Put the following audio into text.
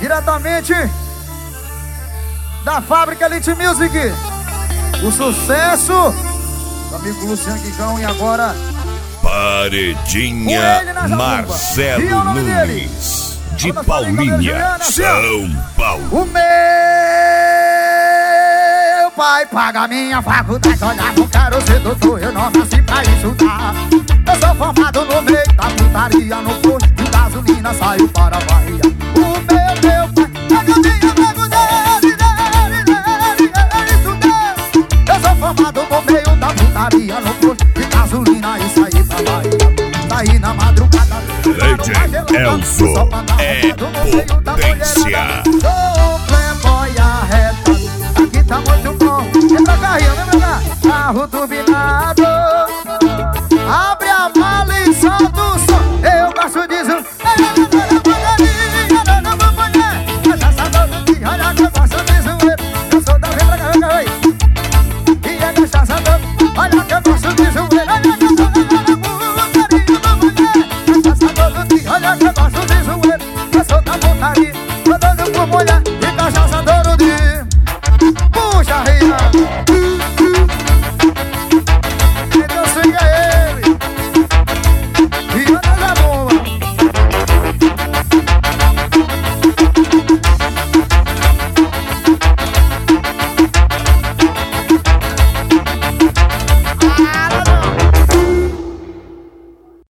Diretamente da fábrica Elite Music, o sucesso do amigo Luciano Guigão. E agora Paredinha Marcelo Nunes, de Paulinha, São Paulo. O meu pai paga minha faculdade. Olha, não quero ser doutor, eu não nasci pra estudar. Eu sou formado no meio da putaria, no posto de gasolina, saio para a Bahia. O meu pai paga minha faculdade. Eu sou formado no meio da putaria, no posto de gasolina, e saí pra Bahia. Saí na madrugada, Legend Elzo é potência. sou playboy arretado, aqui tá muito bom. Vem pra cá, Rio, vem pra cá. Carro turbinado,